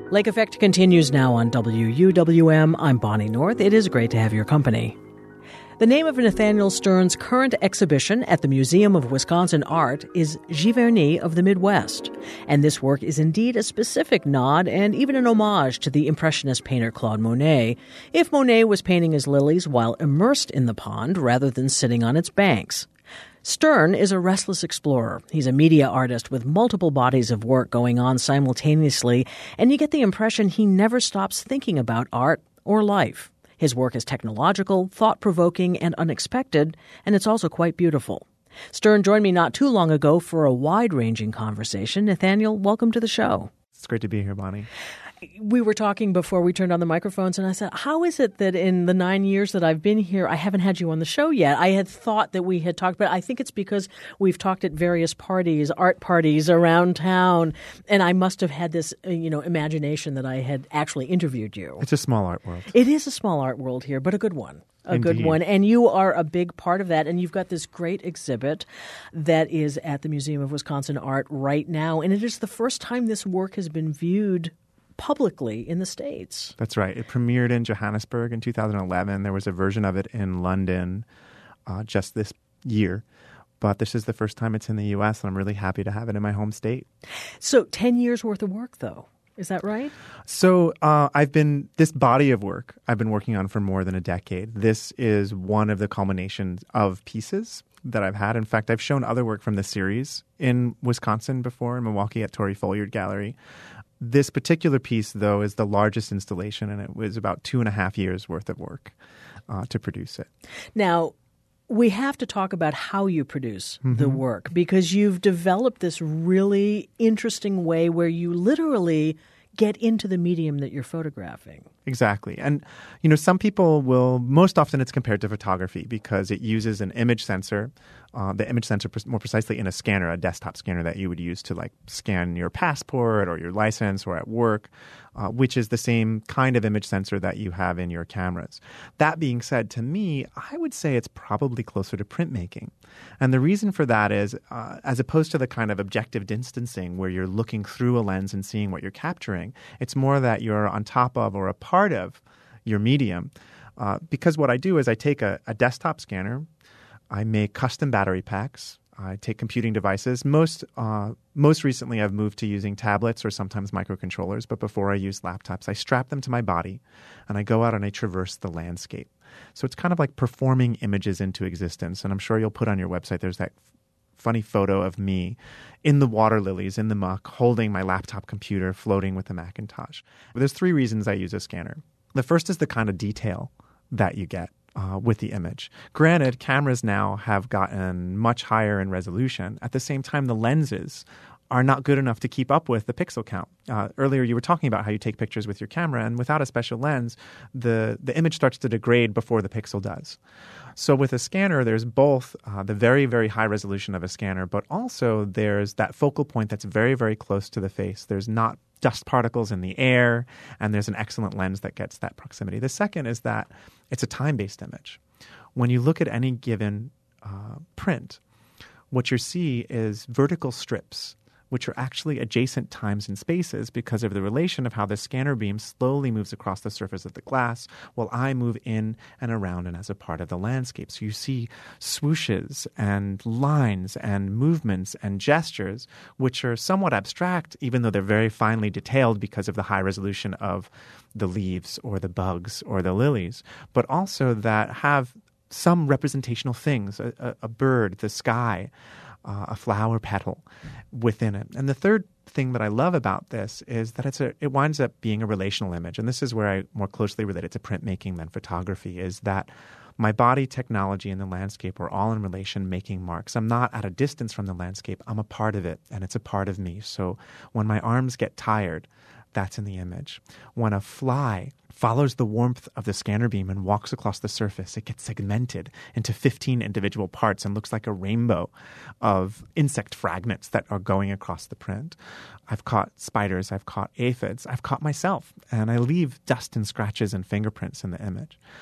Lake Effect continues now on WUWM. I'm Bonnie North. It is great to have your company. The name of Nathaniel Stern's current exhibition at the Museum of Wisconsin Art is Giverny of the Midwest. And this work is indeed a specific nod and even an homage to the Impressionist painter Claude Monet, if Monet was painting his lilies while immersed in the pond rather than sitting on its banks. Stern is a restless explorer. He's a media artist with multiple bodies of work going on simultaneously, and you get the impression he never stops thinking about art or life. His work is technological, thought-provoking, and unexpected, and it's also quite beautiful. Stern joined me not too long ago for a wide-ranging conversation. Nathaniel, welcome to the show. It's great to be here, Bonnie. We were talking before we turned on the microphones, and I said, how is it that in the 9 years that I've been here, I haven't had you on the show yet? I had thought that we had talked, but I think it's because we've talked at various parties, art parties around town, and I must have had this, imagination that I had actually interviewed you. It's a small art world. It is a small art world here, but a good one. Indeed. Good one. And you are a big part of that. And you've got this great exhibit that is at the Museum of Wisconsin Art right now. And it is the first time this work has been viewed publicly in the States. That's right. It premiered in Johannesburg in 2011. There was a version of it in London just this year. But this is the first time it's in the U.S., and I'm really happy to have it in my home state. So 10 years worth of work, though. Is that right? So this body of work I've been working on for more than a decade. This is one of the culminations of pieces that I've had. In fact, I've shown other work from this series in Wisconsin before, in Milwaukee at Torrey Folliard Gallery. This particular piece, though, is the largest installation, and it was about 2.5 years worth of work to produce it. Now, we have to talk about how you produce the work, because you've developed this really interesting way where you literally get into the medium that you're photographing. Exactly. And, some people most often it's compared to photography because it uses an image sensor, the image sensor more precisely in a scanner, a desktop scanner that you would use to scan your passport or your license or at work, which is the same kind of image sensor that you have in your cameras. That being said, to me, I would say it's probably closer to printmaking. And the reason for that is, as opposed to the kind of objective distancing where you're looking through a lens and seeing what you're capturing, it's more that you're on top of or a part of your medium. Because what I do is I take a desktop scanner, I make custom battery packs, I take computing devices. Most recently, I've moved to using tablets or sometimes microcontrollers. But before I used laptops, I strap them to my body, and I go out and I traverse the landscape. So it's kind of like performing images into existence. And I'm sure you'll put on your website, there's that funny photo of me in the water lilies, in the muck, holding my laptop computer, floating with the Macintosh. But there's 3 reasons I use a scanner. The first is the kind of detail that you get with the image. Granted, cameras now have gotten much higher in resolution. At the same time, the lenses are not good enough to keep up with the pixel count. Earlier, you were talking about how you take pictures with your camera, and without a special lens, the image starts to degrade before the pixel does. So with a scanner, there's both the very, very high resolution of a scanner, but also there's that focal point that's very, very close to the face. There's not dust particles in the air, and there's an excellent lens that gets that proximity. The second is that it's a time-based image. When you look at any given print, what you see is vertical strips, which are actually adjacent times and spaces because of the relation of how the scanner beam slowly moves across the surface of the glass while I move in and around and as a part of the landscape. So you see swooshes and lines and movements and gestures, which are somewhat abstract, even though they're very finely detailed because of the high resolution of the leaves or the bugs or the lilies, but also that have some representational things, a bird, the sky, a flower petal within it. And the third thing that I love about this is that it winds up being a relational image. And this is where I more closely relate it to printmaking than photography, is that my body, technology, and the landscape are all in relation, making marks. I'm not at a distance from the landscape. I'm a part of it, and it's a part of me. So when my arms get tired, that's in the image. When a fly follows the warmth of the scanner beam and walks across the surface, it gets segmented into 15 individual parts and looks like a rainbow of insect fragments that are going across the print. I've caught spiders, I've caught aphids, I've caught myself, and I leave dust and scratches and fingerprints in the image.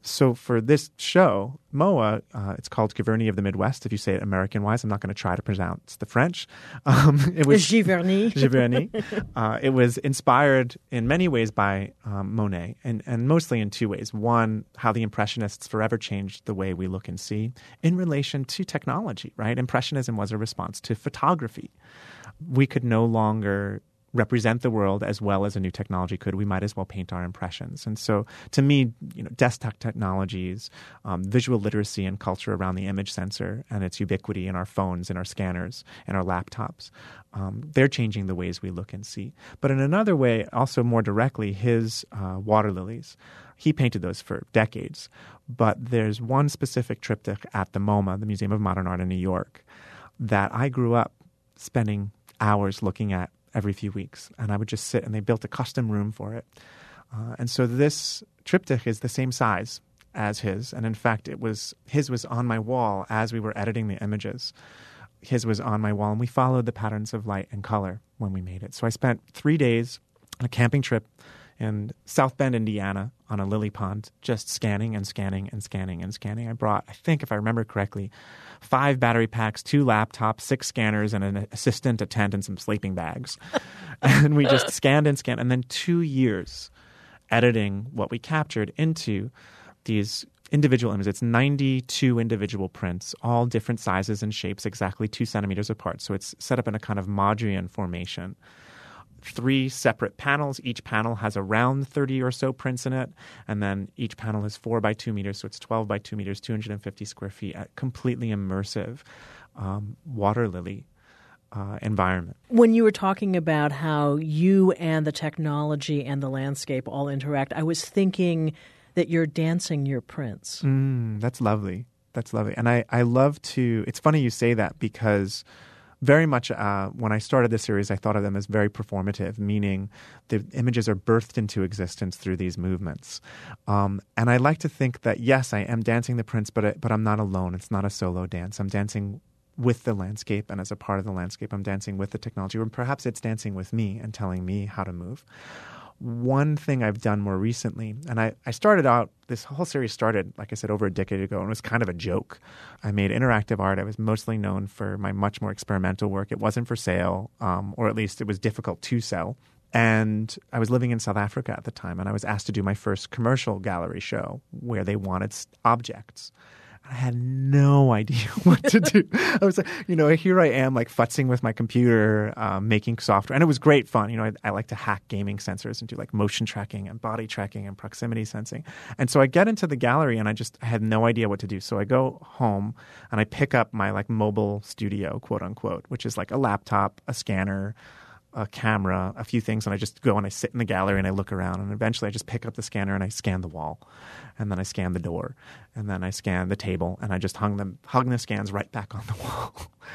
So for this show, MOA, it's called Giverny of the Midwest. If you say it American-wise, I'm not going to try to pronounce the French. It was Giverny. Giverny. It was inspired in many ways by Monet, and mostly in two ways. One, how the Impressionists forever changed the way we look and see in relation to technology, right? Impressionism was a response to photography. We could no longer represent the world as well as a new technology could. We might as well paint our impressions. And so to me, desktop technologies, visual literacy and culture around the image sensor and its ubiquity in our phones, in our scanners, in our laptops, they're changing the ways we look and see. But in another way, also more directly, his water lilies, he painted those for decades. But there's one specific triptych at the MoMA, the Museum of Modern Art in New York, that I grew up spending hours looking at every few weeks. And I would just sit, and they built a custom room for it. And so this triptych is the same size as his. And in fact, his was on my wall as we were editing the images. His was on my wall, and we followed the patterns of light and color when we made it. So I spent 3 days on a camping trip in South Bend, Indiana, on a lily pond, just scanning and scanning and scanning and scanning. I brought, I think if I remember correctly, 5 battery packs, 2 laptops, 6 scanners, and an assistant, a tent, and some sleeping bags. And we just scanned and scanned. And then 2 years editing what we captured into these individual images. It's 92 individual prints, all different sizes and shapes, exactly 2 centimeters apart. So it's set up in a kind of Mondrian formation. 3 separate panels. Each panel has around 30 or so prints in it. And then each panel is 4 by 2 meters. So it's 12 by 2 meters, 250 square feet, a completely immersive water lily environment. When you were talking about how you and the technology and the landscape all interact, I was thinking that you're dancing your prints. That's lovely. That's lovely. And I love to, it's funny you say that because very much when I started the series, I thought of them as very performative, meaning the images are birthed into existence through these movements. And I like to think that, yes, I am dancing the prints, but I'm not alone. It's not a solo dance. I'm dancing with the landscape, and as a part of the landscape, I'm dancing with the technology, or perhaps it's dancing with me and telling me how to move. One thing I've done more recently, and I started out, this whole series started, like I said, over a decade ago, and it was kind of a joke. I made interactive art. I was mostly known for my much more experimental work. It wasn't for sale, or at least it was difficult to sell. And I was living in South Africa at the time, and I was asked to do my first commercial gallery show where they wanted objects. I had no idea what to do. I was like, here I am, like futzing with my computer, making software. And it was great fun. I like to hack gaming sensors and do like motion tracking and body tracking and proximity sensing. And so I get into the gallery and I had no idea what to do. So I go home and I pick up my like mobile studio, quote unquote, which is like a laptop, a scanner, a camera, a few things, and I just go and I sit in the gallery and I look around, and eventually I just pick up the scanner and I scan the wall, and then I scan the door, and then I scan the table, and I just hung the scans right back on the wall.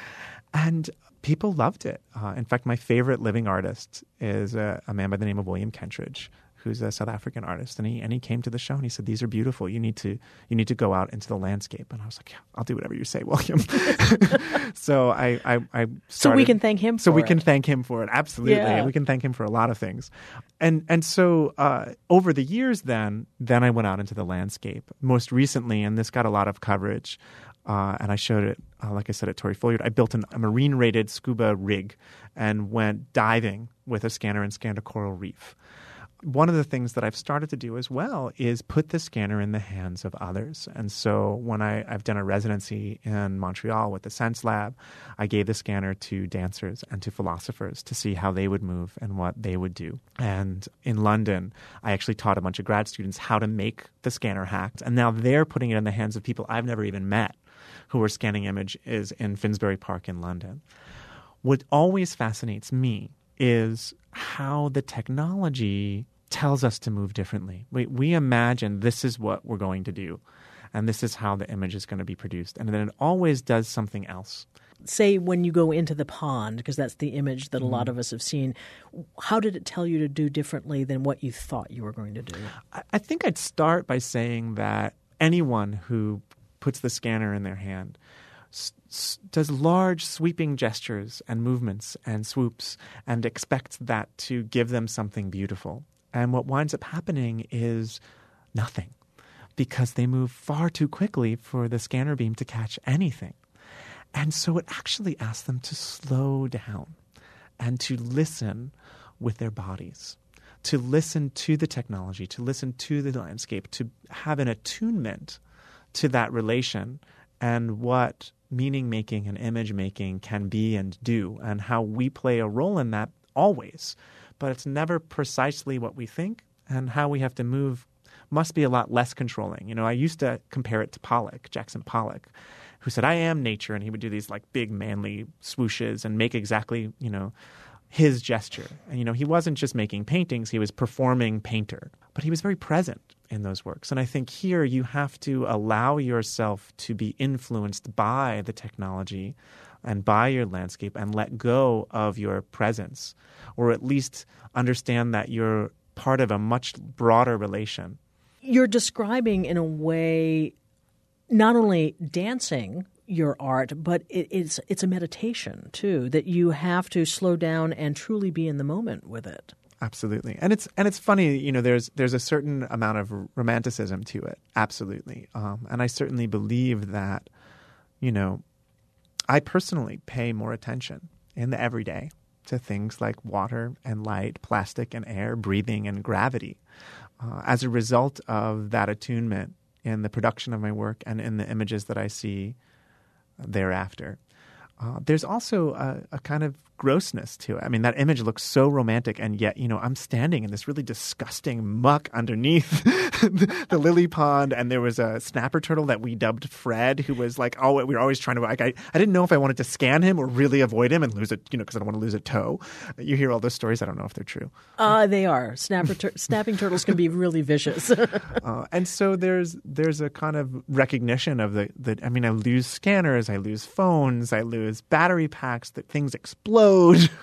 And people loved it. In fact, my favorite living artist is a man by the name of William Kentridge, who's a South African artist, and he came to the show and he said, "These are beautiful. You need to go out into the landscape." And I was like, "Yeah, I'll do whatever you say, William." So I started. So we can thank him. We can thank him for it. Absolutely, yeah. And we can thank him for a lot of things. And so over the years, then I went out into the landscape. Most recently, and this got a lot of coverage. And I showed it, like I said, at Torrey Folliard. I built a marine-rated scuba rig and went diving with a scanner and scanned a coral reef. One of the things that I've started to do as well is put the scanner in the hands of others. And so when I've done a residency in Montreal with the Sense Lab, I gave the scanner to dancers and to philosophers to see how they would move and what they would do. And in London, I actually taught a bunch of grad students how to make the scanner hacked. And now they're putting it in the hands of people I've never even met who are scanning images in Finsbury Park in London. What always fascinates me is how the technology tells us to move differently. We imagine this is what we're going to do, and this is how the image is going to be produced, and then it always does something else. Say when you go into the pond, because that's the image that a lot of us have seen, how did it tell you to do differently than what you thought you were going to do? I think I'd start by saying that anyone who puts the scanner in their hand does large sweeping gestures and movements and swoops and expects that to give them something beautiful. And what winds up happening is nothing. because they move far too quickly for the scanner beam to catch anything. And so it actually asks them to slow down and to listen with their bodies, to listen to the technology, to listen to the landscape, to have an attunement to that relation and what meaning making and image making can be and do, and how we play a role in that always. But it's never precisely what we think, and how we have to move must be a lot less controlling. You know, I used to compare it to Pollock, Jackson Pollock, who said, I am nature. And he would do these like big manly swooshes and make exactly, you know, his gesture. And, you know, he wasn't just making paintings, he was performing painter. But he was very present in those works. And I think here you have to allow yourself to be influenced by the technology and by your landscape and let go of your presence, or at least understand that you're part of a much broader relation. You're describing in a way not only dancing your art, but it's a meditation too, that you have to slow down and truly be in the moment with it. Absolutely. And it's funny, you know, there's a certain amount of romanticism to it. Absolutely. And I certainly believe that, you know, I personally pay more attention in the everyday to things like water and light, plastic and air, breathing and gravity. As a result of that attunement in the production of my work and in the images that I see thereafter. There's also a kind of grossness to it. I mean, that image looks so romantic, and yet, you know, I'm standing in this really disgusting muck underneath the lily pond, and there was a snapper turtle that we dubbed Fred, who was like, oh, we were always trying to, like, I didn't know if I wanted to scan him or really avoid him and lose it, you know, because I don't want to lose a toe. You hear all those stories. I don't know if they're true. They are. Snapping turtles can be really vicious. And so there's a kind of recognition of the I mean, I lose scanners, I lose phones, I lose battery packs, that things explode.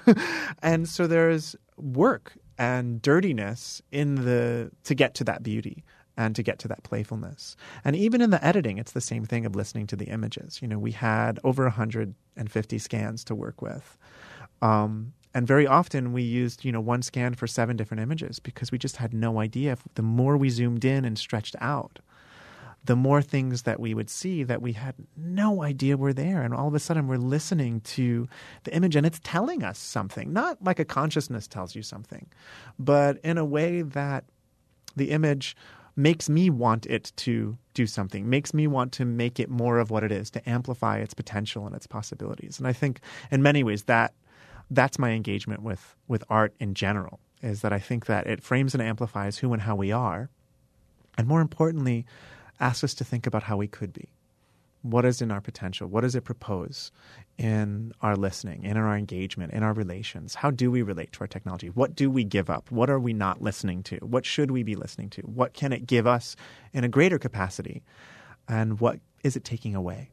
And so there's work and dirtiness to get to that beauty and to get to that playfulness. And even in the editing, it's the same thing of listening to the images. You know, we had over 150 scans to work with. And very often we used, you know, one scan for 7 different images because we just had no idea. If the more we zoomed in and stretched out, the more things that we would see that we had no idea were there. And all of a sudden we're listening to the image and it's telling us something, not like a consciousness tells you something, but in a way that the image makes me want it to do something, makes me want to make it more of what it is, to amplify its potential and its possibilities. And I think in many ways that's my engagement with art in general, is that I think that it frames and amplifies who and how we are. And more importantly, asks us to think about how we could be. What is in our potential? What does it propose in our listening, in our engagement, in our relations? How do we relate to our technology? What do we give up? What are we not listening to? What should we be listening to? What can it give us in a greater capacity? And what is it taking away?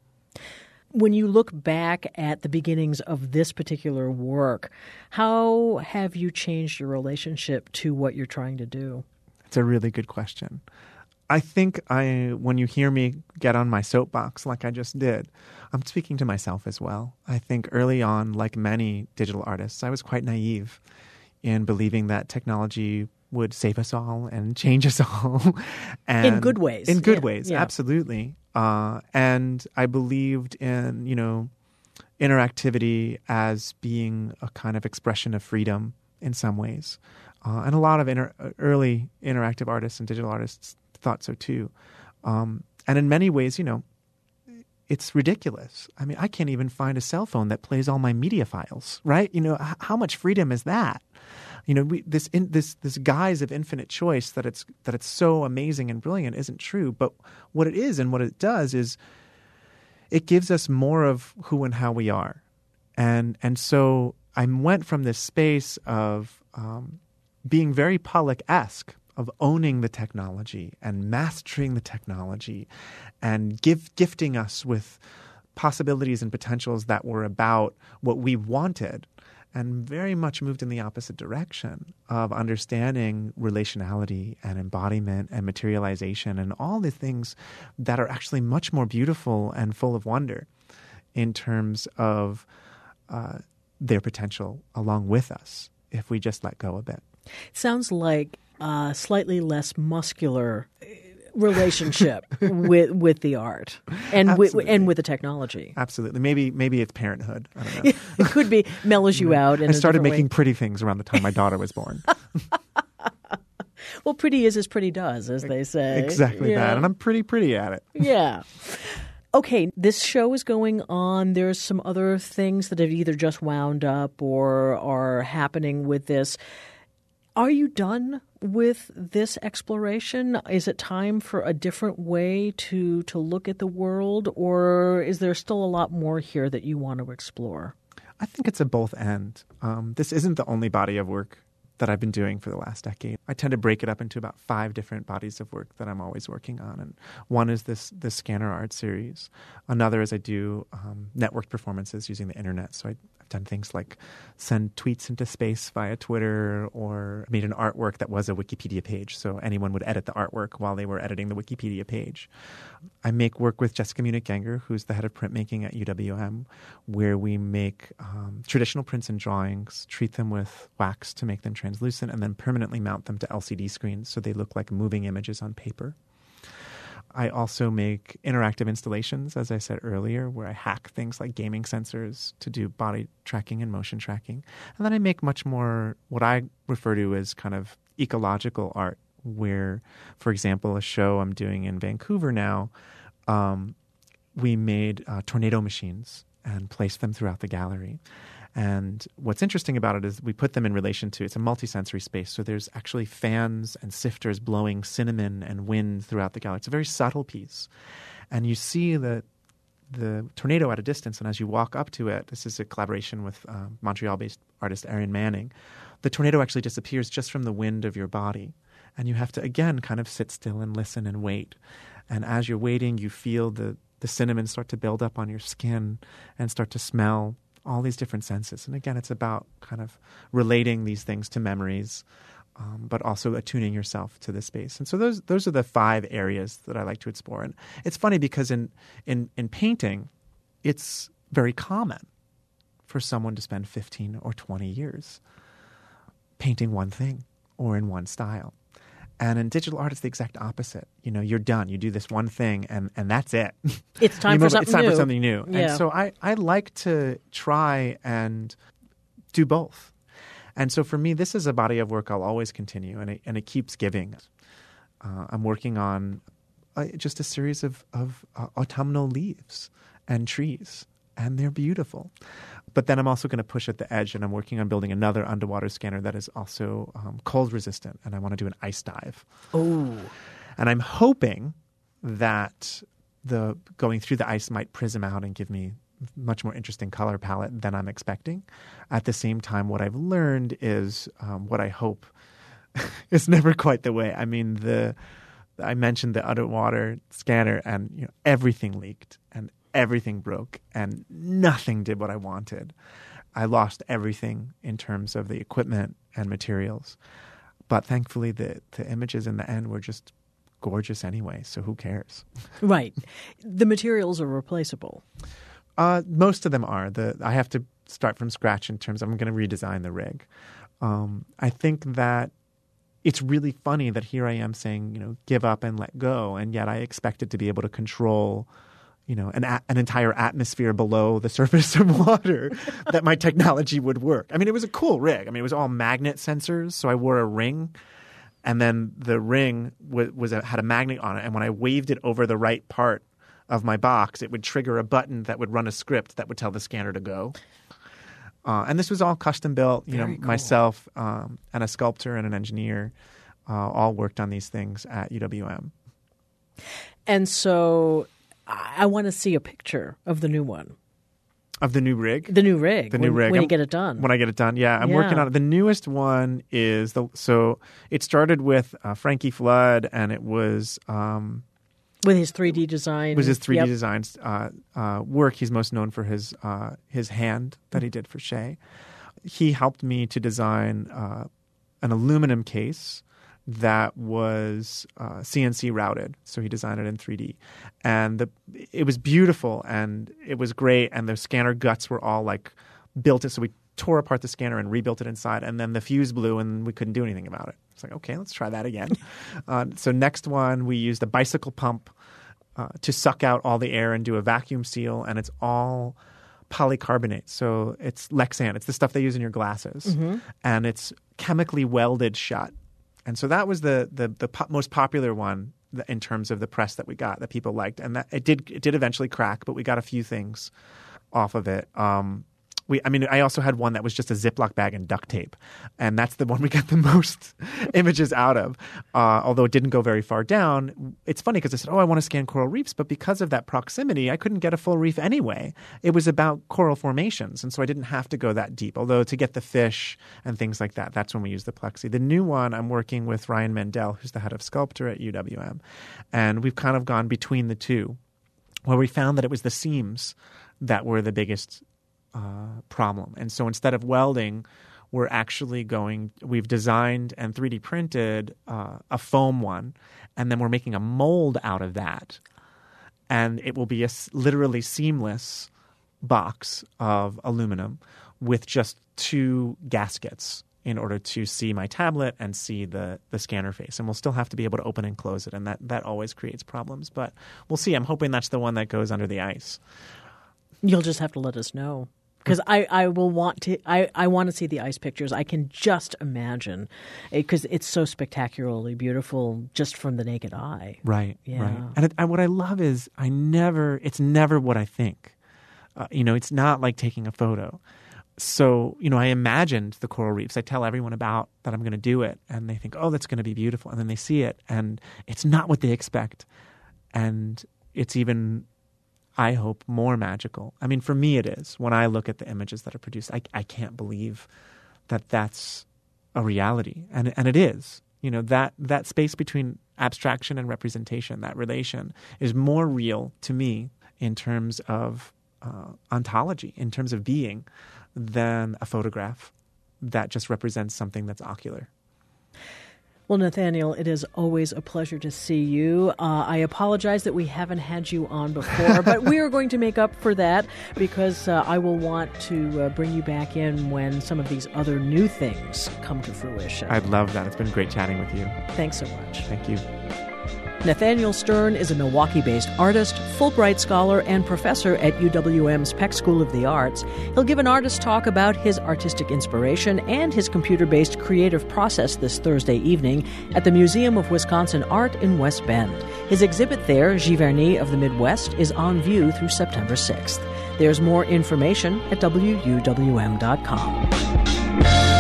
When you look back at the beginnings of this particular work, how have you changed your relationship to what you're trying to do? It's a really good question. I think when you hear me get on my soapbox like I just did, I'm speaking to myself as well. I think early on, like many digital artists, I was quite naive in believing that technology would save us all and change us all. And in good ways. In good ways, yeah. Absolutely. And I believed in, you know, interactivity as being a kind of expression of freedom in some ways. And a lot of early interactive artists and digital artists thought so too. And in many ways, you know, it's ridiculous. I mean, I can't even find a cell phone that plays all my media files, right? You know, how much freedom is that? You know, this guise of infinite choice that it's so amazing and brilliant isn't true. But what it is and what it does is it gives us more of who and how we are. And so I went from this space of being very Pollock-esque, of owning the technology and mastering the technology and gifting us with possibilities and potentials that were about what we wanted, and very much moved in the opposite direction of understanding relationality and embodiment and materialization and all the things that are actually much more beautiful and full of wonder in terms of their potential along with us if we just let go a bit. Sounds like slightly less muscular relationship with the art and with the technology. Absolutely. Maybe it's parenthood. I don't know. It could be mellows you out. I started making pretty things around the time my daughter was born. Well, pretty is as pretty does, as they say. Exactly that. And I'm pretty at it. Yeah. Okay, this show is going on. There's some other things that have either just wound up or are happening with this. Are you done with this exploration? Is it time for a different way to look at the world, or is there still a lot more here that you want to explore? I think it's a both and. This isn't the only body of work that I've been doing for the last decade. I tend to break it up into about 5 different bodies of work that I'm always working on. And one is this scanner art series. Another is I do networked performances using the internet. So I've done things like send tweets into space via Twitter, or made an artwork that was a Wikipedia page. So anyone would edit the artwork while they were editing the Wikipedia page. I make work with Jessica Munich-Genger, who's the head of printmaking at UWM, where we make traditional prints and drawings, treat them with wax to make them translucent, and then permanently mount them to LCD screens so they look like moving images on paper. I also make interactive installations, as I said earlier, where I hack things like gaming sensors to do body tracking and motion tracking. And then I make much more what I refer to as kind of ecological art, where, for example, a show I'm doing in Vancouver now, we made tornado machines and placed them throughout the gallery. And what's interesting about it is we put them in relation to, it's a multisensory space. So there's actually fans and sifters blowing cinnamon and wind throughout the gallery. It's a very subtle piece. And you see the tornado at a distance. And as you walk up to it, this is a collaboration with Montreal-based artist Arian Manning. The tornado actually disappears just from the wind of your body. And you have to, again, kind of sit still and listen and wait. And as you're waiting, you feel the cinnamon start to build up on your skin and start to smell all these different senses. And again, it's about kind of relating these things to memories, but also attuning yourself to the space. And so those are the 5 areas that I like to explore. And it's funny because in painting, it's very common for someone to spend 15 or 20 years painting one thing or in one style. And in digital art, it's the exact opposite. You know, you're done. You do this one thing, and that's it. It's time for something new. It's time for something new. Yeah. And so I like to try and do both. And so for me, this is a body of work I'll always continue, and it keeps giving. I'm working on just a series of autumnal leaves and trees, and they're beautiful. But then I'm also going to push at the edge, and I'm working on building another underwater scanner that is also cold resistant, and I want to do an ice dive. Oh. And I'm hoping that the going through the ice might prism out and give me much more interesting color palette than I'm expecting. At the same time, what I've learned is what I hope is never quite the way. I mean, I mentioned the underwater scanner, and everything leaked and everything broke and nothing did what I wanted. I lost everything in terms of the equipment and materials. But thankfully, the images in the end were just gorgeous anyway, so who cares? Right. The materials are replaceable. Most of them are. I have to start from scratch in terms of I'm going to redesign the rig. I think that it's really funny that here I am saying, give up and let go, and yet I expected to be able to control an entire atmosphere below the surface of water, that my technology would work. I mean, it was a cool rig. I mean, it was all magnet sensors. So I wore a ring, and then the ring had a magnet on it. And when I waved it over the right part of my box, it would trigger a button that would run a script that would tell the scanner to go. And this was all custom built. Very cool. Myself and a sculptor and an engineer all worked on these things at UWM. And so I want to see a picture of the new one. Of the new rig? The new rig. When you get it done. When I get it done, yeah. I'm working on it. The newest one is so it started with Frankie Flood, and it was with his 3D design. Was his 3D designs work. He's most known for his hand that he did for Shea. He helped me to design an aluminum case that was CNC routed. So he designed it in 3D. And it was beautiful, and it was great, and the scanner guts were all like built it. So we tore apart the scanner and rebuilt it inside, and then the fuse blew and we couldn't do anything about it. It's like, okay, let's try that again. So next one, we used a bicycle pump to suck out all the air and do a vacuum seal, and it's all polycarbonate. So it's Lexan. It's the stuff they use in your glasses, and it's chemically welded shut. And so that was the most popular one in terms of the press that we got that people liked, and that it did eventually crack, but we got a few things off of it. I also had one that was just a Ziploc bag and duct tape, and that's the one we got the most images out of. Although it didn't go very far down. It's funny because I said, I want to scan coral reefs, but because of that proximity, I couldn't get a full reef anyway. It was about coral formations, and so I didn't have to go that deep. Although to get the fish and things like that, that's when we use the Plexi. The new one, I'm working with Ryan Mendel, who's the head of Sculptor at UWM, and we've kind of gone between the two, where we found that it was the seams that were the biggest problem. And so instead of welding, we've designed and 3D printed a foam one, and then we're making a mold out of that. And it will be a literally seamless box of aluminum with just 2 gaskets in order to see my tablet and see the scanner face. And we'll still have to be able to open and close it, and that always creates problems. But we'll see. I'm hoping that's the one that goes under the ice. You'll just have to let us know. Because I want to see the ice pictures. I can just imagine, because it's so spectacularly beautiful just from the naked eye. Right, yeah. Right. And what I love is it's never what I think. It's not like taking a photo. So, I imagined the coral reefs. I tell everyone about that I'm going to do it, and they think, oh, that's going to be beautiful. And then they see it, and it's not what they expect. And it's even, I hope, more magical. I mean, for me it is. When I look at the images that are produced, I can't believe that that's a reality. And it is. That space between abstraction and representation, that relation, is more real to me in terms of ontology, in terms of being, than a photograph that just represents something that's ocular. Well, Nathaniel, it is always a pleasure to see you. I apologize that we haven't had you on before, but we are going to make up for that because I will want to bring you back in when some of these other new things come to fruition. I'd love that. It's been great chatting with you. Thanks so much. Thank you. Nathaniel Stern is a Milwaukee-based artist, Fulbright scholar, and professor at UWM's Peck School of the Arts. He'll give an artist talk about his artistic inspiration and his computer-based creative process this Thursday evening at the Museum of Wisconsin Art in West Bend. His exhibit there, Giverny of the Midwest, is on view through September 6th. There's more information at WUWM.com.